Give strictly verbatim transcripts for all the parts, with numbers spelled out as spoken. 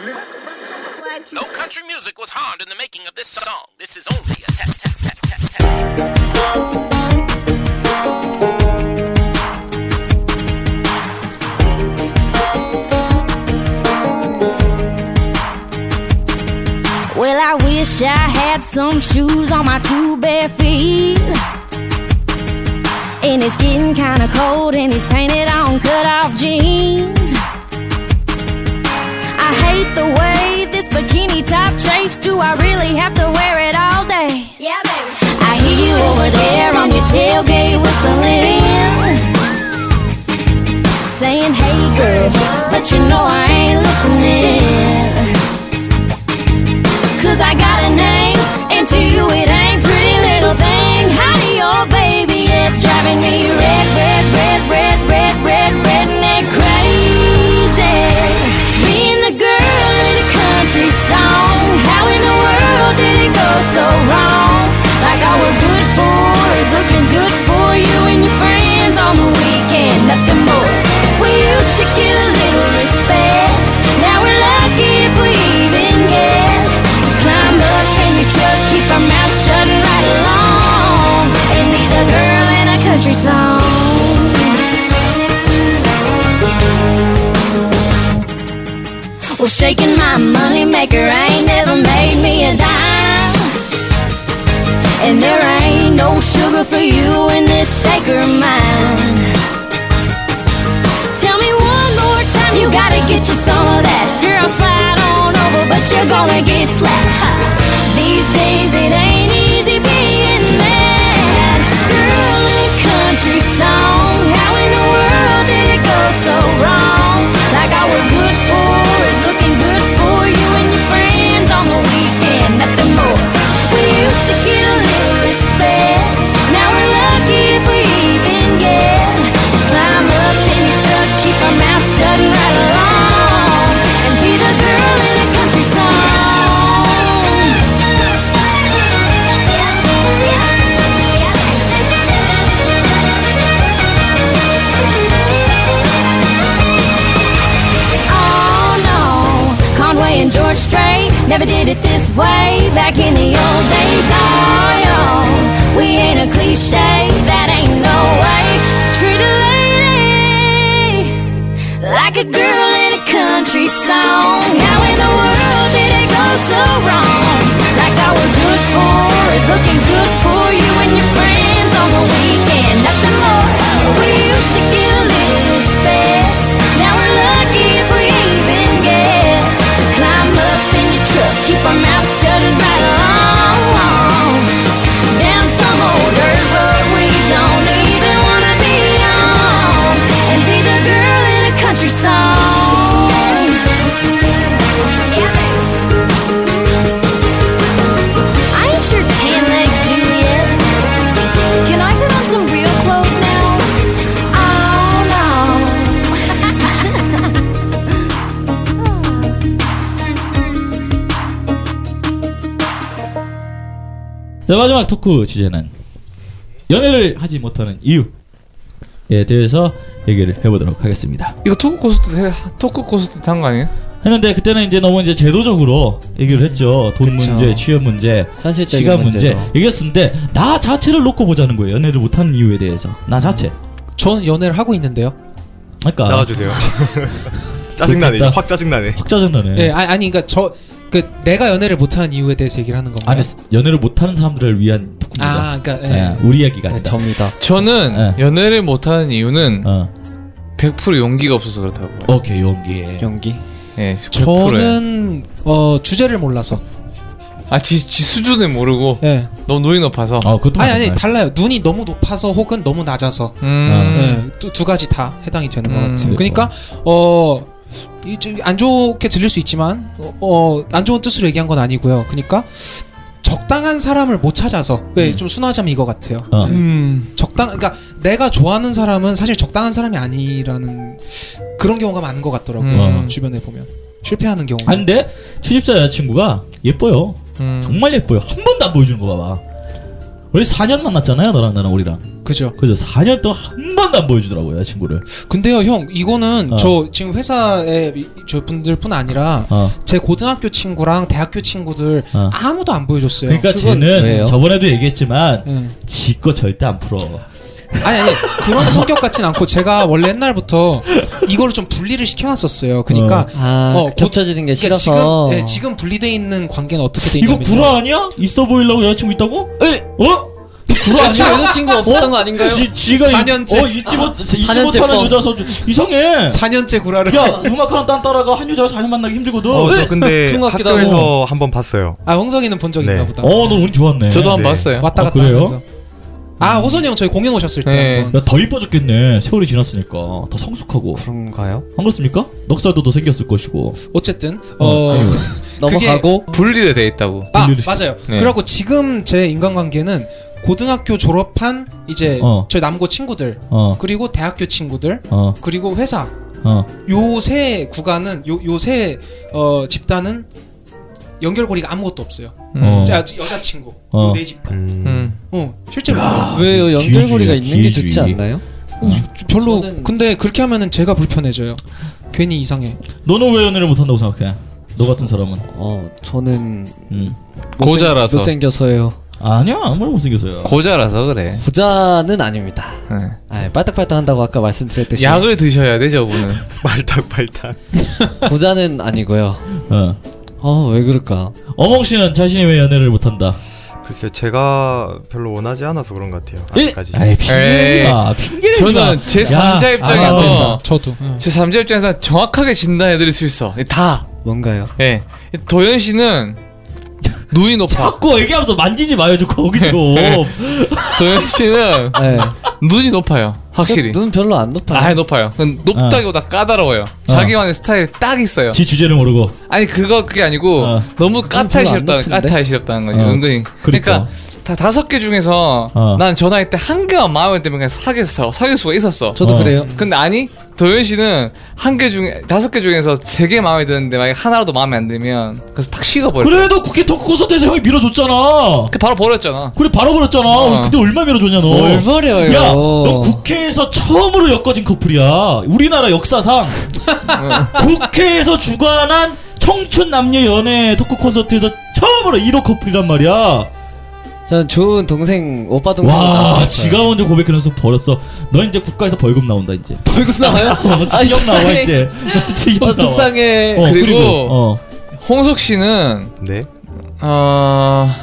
No country music was harmed in the making of this song. This is only a test, test, test, test, test. Well, I wish I had some shoes on my two bare feet. And it's getting kinda cold and he's painted on cut-off jeans. I hate the way this bikini top chafes. Do I really have to wear it all day? Yeah, baby. I hear you over there on your tailgate whistling, saying, hey girl, but you know I ain't listening. Cause I got a name, and to you it ain't pretty little thing. Howdy, oh baby, it's driving me red, red, red, red, red, red, redneck crazy. Being the girl in a country song, how in the world did it go so wrong? Like all we're good for is looking good for you and your friends on the weekend, nothing more. We used to get a little respect, now we're lucky if we even get to climb up in your truck, keep our mouth shut and ride along, and be the girl in a country song. Well, shaking my money maker ain't never made me a dime, and there ain't no sugar for you in this shaker of mine. Tell me one more time, you gotta get you some of that. Sure, I'll slide on over, but you're gonna get slapped. Ha. These days it ain't easy being that girl in a country song. How in the world did it go so wrong? Like all we're good for is looking good for you and your friends on the weekend, nothing more. We used to get a little respect, now we're lucky if we even get to climb up in your truck, keep our mouth shut and ride along, and be the girl in a country song. And George Strait never did it this way back in the old days. Oh, yo, we ain't a cliche, that ain't no way to treat a lady like a girl in a country song. How in the world did it go so wrong? Like all we're good for is looking good for you and your friends on the weekend, nothing more. We used to get a little respect, now we're lucky if we even get to climb up in your truck, keep our mouth shut and ride along down some old dirt road we don't even wanna be on, and be the girl in a country song. I ain't your tan-leg Juliet. Can I put on some real clothes now? Oh no. 자, 마지막 토크 주제는 연애를 하지 못하는 이유에 대해서 얘기를 해보도록 하겠습니다. 이거 토크 콘서트 때, 토크 콘서트 때 한 거 아니에요? 했는데 그때는 이제 너무 이제 제도적으로 얘기를 했죠. 돈 그쵸. 문제, 취업 문제, 현실적인 시간 문제 문제죠. 얘기했었는데 나 자체를 놓고 보자는 거예요. 연애를 못하는 이유에 대해서 나 자체. 저는 연애를 하고 있는데요. 그러니까 나가주세요. 짜증나네. 이거 확 짜증나네. 확 짜증나네. 예, 아니, 아니 그러니까 저 그 내가 연애를 못하는 이유에 대해서 얘기를 하는 건가요? 아니, 연애를 못하는 사람들을 위한 토크입니다. 아, 그러니까 예. 예, 우리 이야기가 네, 아니다. 접니다. 저는 네. 연애를 못하는 이유는 어. 백 퍼센트 용기가 없어서 그렇다고. 오케이, 용기. 연기. 예, 백 퍼센트예요. 저는 어 주제를 몰라서. 아, 지, 지 수준을 모르고 예. 너무 눈이 높아서. 어, 그것도 아니 아니 맞아요. 달라요. 눈이 너무 높아서 혹은 너무 낮아서. 음. 예, 두, 두 가지 다 해당이 되는 음. 것 같아요. 그러니까. 그러니까 어. 안 좋게 들릴 수 있지만 어, 안 좋은 뜻으로 얘기한 건 아니고요. 그러니까 적당한 사람을 못 찾아서 네, 좀 순화자면 이거 같아요. 어. 네. 음. 적당 그러니까 내가 좋아하는 사람은 사실 적당한 사람이 아니라는 그런 경우가 많은 것 같더라고요. 음. 주변에 보면 실패하는 경우. 아, 근데 취집사 여자친구가 예뻐요. 음. 정말 예뻐요. 한 번도 안 보여주는 거 봐봐. 우리 사 년 만났잖아요, 너랑 나랑 우리랑. 그죠. 그죠. 사 년 동안 한 번도 안 보여주더라고요, 여자친구를. 근데요, 형, 이거는 어. 저 지금 회사에 저 분들뿐 아니라 어. 제 고등학교 친구랑 대학교 친구들 어. 아무도 안 보여줬어요. 그러니까 그건 쟤는 왜요? 저번에도 얘기했지만 예. 지 거 절대 안 풀어. 아니 아니 그런 성격 같진 않고 제가 원래 옛날부터 이거를 좀 분리를 시켜놨었어요. 그러니까 아 어, 곧- 겹쳐지는 게 그러니까 싫어서. 지금 네, 지금 분리돼 있는 관계는 어떻게 돼 이거 있냐면 구라 아니야? 있어 보이려고 여자친구 있다고? 에? 어? 구라 애초에 아니야? 여자친구 없었던 거 아닌가요? 지, 지가 사 년째. 어, 잊지 못 잊지 사 년째 못하는 뻥. 여자서 이상해. 사 년째 구라를 야, 음악하는 딴 따라가 한 여자가 사 년 만나기 힘들거든. 어, 저 근데 그런 것 같기도 학교에서 한번 봤어요. 아 홍성이는 본 적 네. 있나 보다. 어, 너 운이 좋았네. 저도 한번 네. 봤어요. 왔다 아, 갔다 그래요? 하면서. 아 호선이 형 저희 공연 오셨을 때 네. 한번. 야, 더 이뻐졌겠네. 세월이 지났으니까 더 성숙하고. 그런가요? 안 그렇습니까? 넉살도 더 생겼을 것이고. 어쨌든 어, 넘어가고 분리가 돼 있다고. 아 분리를 맞아요. 네. 그리고 지금 제 인간관계는 고등학교 졸업한 이제 어. 저희 남고 친구들 어, 그리고 대학교 친구들 어, 그리고 회사 어. 요 세 구간은 요 요 세 어, 집단은 연결고리가 아무것도 없어요. 어. 자, 여자친구 어. 요 네 집단. 음. 음. 어 실제로 그래요. 왜요? 연결고리가 기회주의야, 있는 게 좋지 기회주의. 않나요? 별로 저는- 근데 그렇게 하면은 제가 불편해져요. 괜히 이상해. 너는 왜 연애를 못한다고 생각해? 너 같은 사람은? 어 저는 음. 고자라서. 못생겨서요. 아니야, 아무리 못생겨서요. 고자라서 그래. 부자는 아닙니다. 네. 아, 빨딱빨딱 한다고 아까 말씀드렸듯이 약을 드셔야 돼 저분은. 발탁발탁. 부자는 아니고요. 어. 어 왜 그럴까? 어몽 씨는 자신이 왜 연애를 못한다? 글쎄 제가 별로 원하지 않아서 그런 것 같아요. 예? 아직까지. 아이, 핑계내지 마. 핑계내지 마. 저는 제 삼자 야, 입장에서 저도. 응. 제 삼자 입장에서 정확하게 진단해드릴 수 있어. 다. 뭔가요? 예. 도현 씨는 눈이 높아. 자꾸 얘기하면서 만지지 마요, 좀 거기 좀. 도현 씨는 네. 눈이 높아요. 확실히. 눈 별로 안 높아요. 아 높아요. 그건 높다기보다 까다로워요. 자기만의 스타일이 딱 있어요. 지 주제를 모르고. 아니 그거 그게 아니고 어. 너무 까탈 별로 안 싫다. 높은데? 까탈 싫다는 거지. 어. 은근히. 그러니까. 그러니까 다 다섯 개 중에서 어. 난 전화할 때 한 개만 마음에 들면 그냥 사겠어. 사귈 수가 있었어. 저도 어. 그래요. 근데 아니 도현 씨는 한 개 중에 다섯 개 중에서 세 개 마음에 드는데 만약 하나라도 마음에 안 들면 그래서 탁 식어버려. 그래도 국회 토크 콘서트에서 형이 밀어줬잖아. 그 바로 버렸잖아. 그래, 바로 버렸잖아. 어. 그때 얼마 밀어줬냐, 너. 뭘 버려요? 야, 너 국회에서 처음으로 엮어진 커플이야. 우리나라 역사상 국회에서 주관한 청춘 남녀 연애 토크 콘서트에서 처음으로 일 호 커플이란 말이야. 전 좋은 동생 오빠 동생. 와, 지가 먼저 고백해놔서 버렸어. 너 이제 국가에서 벌금 나온다 이제. 벌금 나와요? 어, 너 아이, 징역 나와 속상해. 이제. 징역 어, 나와. 속상해. 어, 그리고- 어. 홍석 씨는 네. 어...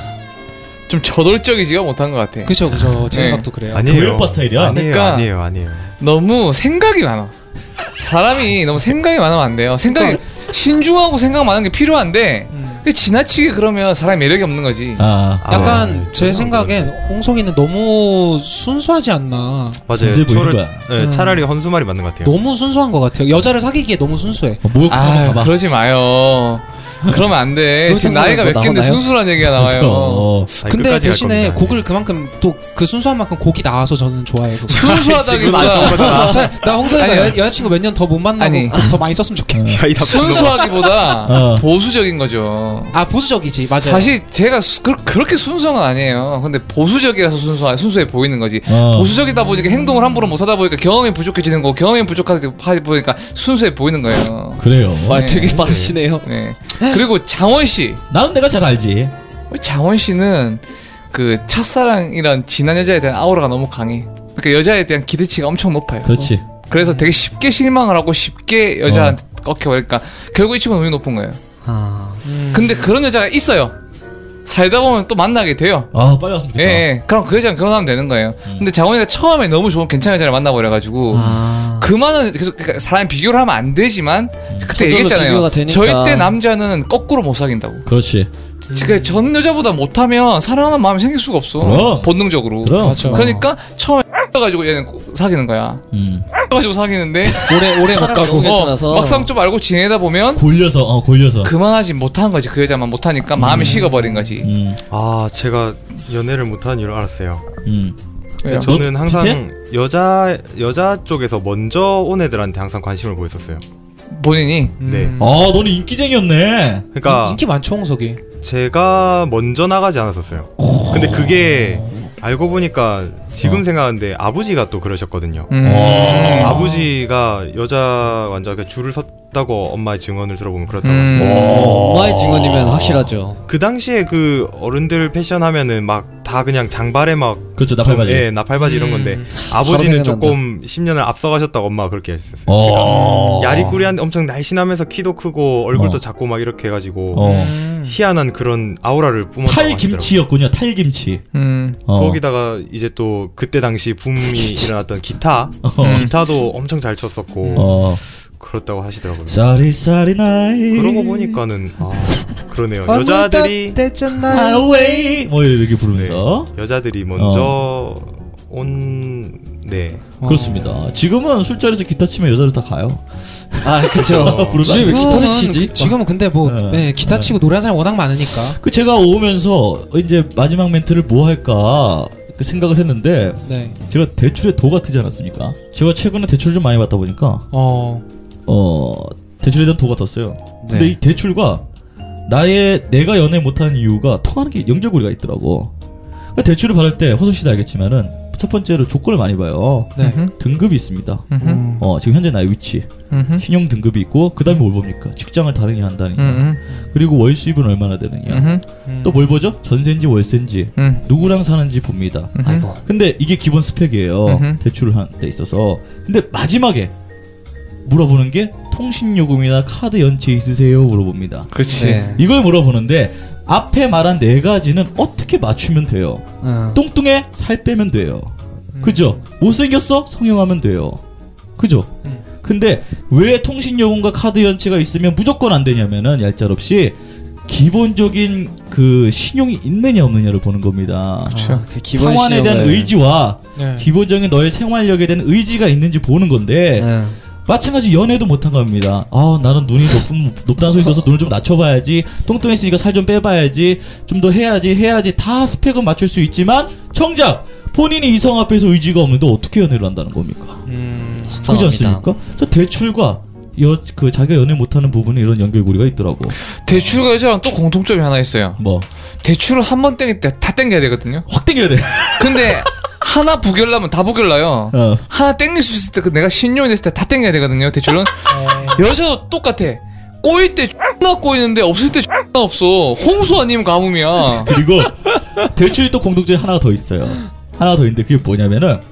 좀 저돌적이지가 못한 것 같아. 그죠 그죠. 제 네. 생각도 그래요. 아니에요. 교회 오빠 스타일이야? 아니에요. 그러니까- 아니에요. 아니에요. 너무 생각이 많아. 사람이 너무 생각이 많으면 안 돼요. 생각이 신중하고 생각 많은 게 필요한데 음. 그 지나치게 그러면 사람이 매력이 없는 거지. 아, 아, 약간 네, 제 저는 생각엔 홍성이는 너무 순수하지 않나. 맞아요. 순수해 보이는 저를- 거야. 네, 음. 차라리 헌수말이 맞는 것 같아요. 너무 순수한 것 같아요. 여자를 사귀기에 너무 순수해. 어, 목욕 한번 아, 가봐. 그러지 마요. 그러면 안 돼. 그런 지금 생각은 나이가 뭐 몇 개인데 나오나요? 순수한 얘기가 나와요. 그렇죠. 어. 아니, 근데 끝까지 갈 대신에 겁니다. 곡을 그만큼 또 그 순수한 만큼 곡이 나와서 저는 좋아해요. 그거. 순수하다기보다 차- 나 홍성이가 아니요. 여, 여자친구 몇 년 더 못 만나고 아니. 곡 더 많이 썼으면 좋겠네. 야, 이 답변 너무- 순수하기보다 어. 보수적인 거죠. 아 보수적이지 맞아요. 사실 제가 수, 그, 그렇게 순수한 건 아니에요. 근데 보수적이라서 순수하, 순수해 보이는 거지. 어. 보수적이다 보니까 행동을 함부로 못 하다 보니까 경험이 부족해지는 거, 경험이 부족하다 보니까 순수해 보이는 거예요. 그래요. 말 네. 되게 빠르시네요. 네. 그리고 장원 씨, 나는 내가 잘 알지. 장원 씨는 그 첫사랑이란 지난 여자에 대한 아우라가 너무 강해. 그러니까 여자에 대한 기대치가 엄청 높아요. 그렇지. 그래서 되게 쉽게 실망을 하고 쉽게 여자한테 꺾여버리니까 결국 이 친구는 운이 높은 거예요. 아, 근데 그런 여자가 있어요. 살다 보면 또 만나게 돼요. 아, 빨리 왔으면 예, 좋겠다. 예. 그럼 그 여자랑 결혼하면 되는 거예요. 음. 근데 장원이가 처음에 너무 좋은 괜찮은 여자를 만나버려가지고 아. 그만은 계속 그러니까 사람이 비교를 하면 안 되지만 그때 저절로 얘기했잖아요. 비교가 되니까. 절대 남자는 거꾸로 못 사귄다고. 그렇지. 그 전 여자보다 못하면 사랑하는 마음이 생길 수가 없어. 그럼. 본능적으로. 그럼. 맞죠. 그러니까 처음에 가지고 얘는 사귀는 거야. 음. 가지고 사귀는데 오래 오래 못 사람 가고. 너무 괜찮아서. 어, 막상 좀 알고 지내다 보면 골려서, 어, 골려서. 그만하지 못한 거지. 그 여자만 못하니까 마음이 식어버린 거지. 음, 아, 제가 연애를 못하는 이유를 알았어요. 음. 왜요? 저는 너 항상 여자 여자 쪽에서 먼저 온 애들한테 항상 관심을 보였었어요. 본인이 네. 음. 아, 너는 인기쟁이였네. 그러니까 인기 많죠 홍석이. 제가 먼저 나가지 않았었어요. 근데 그게 알고 보니까 지금 어. 생각하는데 아버지가 또 그러셨거든요. 음. 어. 아버지가 여자 환자가 줄을 섰다고 엄마의 증언을 들어보면 그렇다고 음. 하시고 어, 엄마의 증언이면 확실하죠. 그 당시에 그 어른들 패션 하면은 막 다 그냥 장발에 막 그렇죠, 나팔바지. 예, 나팔바지 이런 건데 음. 아버지는 바로 조금 십 년을 앞서가셨다고 엄마가 그렇게 했었어요. 어. 그러니까 야리꾸리한데 엄청 날씬하면서 키도 크고 얼굴도 어. 작고 막 이렇게 해가지고 어. 희한한 그런 아우라를 뿜었다고 하시더라고요. 탈김치였군요. 탈김치. 음. 어. 거기다가 이제 또 그때 당시 붐이 일어났던 기타 어. 기타도 엄청 잘 쳤었고 어. 그렇다고 하시더라고요. 쌀이 쌀이 나이. 그러고 보니까는 아 그러네요. 여자들이 Highway 뭐 이렇게 부르면서. 네, 여자들이 먼저 온 네. 그렇습니다. 지금은 술자리에서 기타 치면 여자들 다 가요. 아, 그쵸. 부르다. 왜 기타를 치지? 그- 지금은 근데 뭐 네. 네, 기타 네. 치고 노래하는 사람 워낙 많으니까. 그 제가 오면서 이제 마지막 멘트를 뭐 할까 그 생각을 했는데 네. 제가 대출에 도 같지 않았습니까? 제가 최근에 대출을 좀 많이 받다 보니까 어. 어 대출에 대한 도 같았어요. 근데 네. 이 대출과 나의 내가 연애 못하는 이유가 통하는 게 연결고리가 있더라고. 그러니까 대출을 받을 때 호성 씨도 알겠지만은 첫 번째로 조건을 많이 봐요. 네. 음흠. 등급이 있습니다. 음흠. 어 지금 현재 나의 위치, 음흠. 신용 등급이 있고 그 다음에 뭘 봅니까? 직장을 다르게 한다니까. 음흠. 그리고 월 수입은 얼마나 되느냐. 음흠. 또 뭘 보죠? 전세인지 월세인지 음. 누구랑 사는지 봅니다. 아이고. 근데 이게 기본 스펙이에요. 음흠. 대출을 한 데 있어서. 근데 마지막에 물어보는 게 통신요금이나 카드 연체 있으세요? 물어봅니다. 그렇지. 네. 이걸 물어보는데 앞에 말한 네 가지는 어떻게 맞추면 돼요? 어. 뚱뚱해? 살 빼면 돼요. 그죠? 못생겼어? 성형하면 돼요. 그죠? 음. 근데 왜 통신요금과 카드 연체가 있으면 무조건 안 되냐면은 얄짤없이 기본적인 그 신용이 있느냐 없느냐를 보는 겁니다. 아, 그 기본 상환에 대한 시험을- 의지와 네. 기본적인 너의 생활력에 대한 의지가 있는지 보는 건데 네. 마찬가지 연애도 못한 겁니다. 아 나는 눈이 높은, 높다는 소리 들어서 눈을 좀 낮춰봐야지, 뚱뚱했으니까 살 좀 빼봐야지, 좀 더 해야지 해야지 다 스펙은 맞출 수 있지만 정작 본인이 이성 앞에서 의지가 없는데 어떻게 연애를 한다는 겁니까? 음. 그렇지 속상합니다. 않습니까? 저 대출과 여, 그 자기가 연애 못하는 부분에 이런 연결고리가 있더라고. 대출과 여자랑 또 공통점이 하나 있어요. 뭐 대출을 한 번 땡길 때 다 땡겨야 되거든요. 확 땡겨야 돼. 근데 하나 부결나면 다 부결나요. 어. 하나 땡길 수 있을 때 그 내가 신용이 됐을 때 다 땡겨야 되거든요. 대출은 여자도 똑같아. 꼬일 때 X나 꼬이는데 없을 때 X나 없어. 홍수 아니면 가뭄이야. 그리고 대출이 또 공통점이 하나가 더 있어요. 하나가 더 있는데 그게 뭐냐면은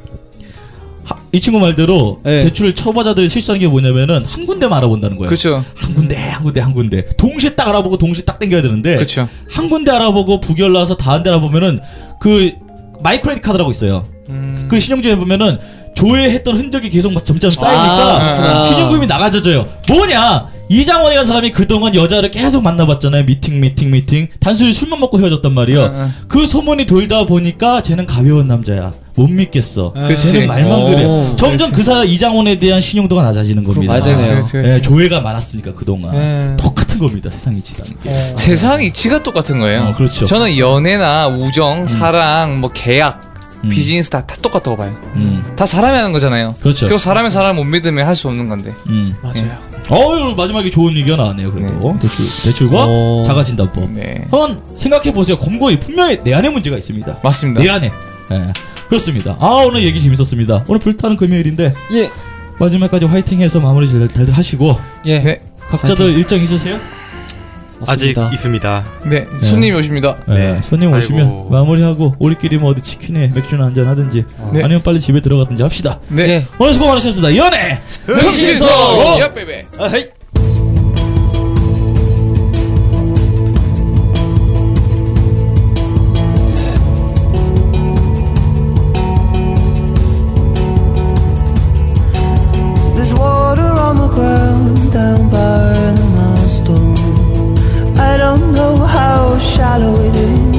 하, 이 친구 말대로 네. 대출 초보자들이 실수하는 게 뭐냐면은 한 군데만 알아본다는 거예요. 그렇죠. 한 군데 한 군데 한 군데 동시에 딱 알아보고 동시에 딱 땡겨야 되는데 그렇죠. 한 군데 알아보고 부결 나서 다 한 데 알아보면은 그 마이크레딧 카드라고 있어요. 그 신용증에 보면은 조회했던 흔적이 계속 막 점점 쌓이니까 아, 그렇구나. 신용금이 나가져져요. 뭐냐? 이장원이라는 사람이 그동안 여자를 계속 만나봤잖아요. 미팅 미팅 미팅 단순히 술만 먹고 헤어졌단 말이에요. 응, 응. 그 소문이 돌다 보니까 쟤는 가벼운 남자야. 못 믿겠어. 그치. 쟤는 말만 오, 그래. 점점 그 사람 이장원에 대한 신용도가 낮아지는 겁니다. 말 되네요. 그렇지, 그렇지. 예, 조회가 많았으니까 그동안 네. 똑같은 겁니다. 세상 이치라는 게. 세상 이치가 똑같은 거예요. 어, 그렇죠. 저는 연애나 우정, 사랑, 뭐 계약, 음. 비즈니스 다, 다 똑같다고 봐요. 음, 다 사람이 하는 거잖아요. 그렇죠. 결국 사람이 사람을 못 믿으면 할 수 없는 건데. 음. 맞아요. 어, 마지막에 좋은 얘기가 나왔네요. 그래도 대출, 대출과 어. 자가진단법. 네. 한번 생각해 보세요. 곰곰이 분명히 내 안에 문제가 있습니다. 맞습니다. 내 안에. 예, 그렇습니다. 아 오늘 얘기 재밌었습니다. 오늘 불타는 금요일인데 예. 마지막까지 화이팅해서 마무리 잘, 잘들 하시고 예. 네. 각자들 일정 있으세요? 아직 맞습니다. 있습니다. 네. 손님이 오십니다. 네. 네. 손님 오시면 아이고. 마무리하고 우리끼리 뭐 어디 치킨에 맥주나 한잔 하든지 네. 아니면 빨리 집에 들어가든지 합시다. 네. 예. 오늘 수고 많으셨습니다. 연애 흥신소! 야, 베베. There's water on the ground down by the milestone. I don't know how shallow it is.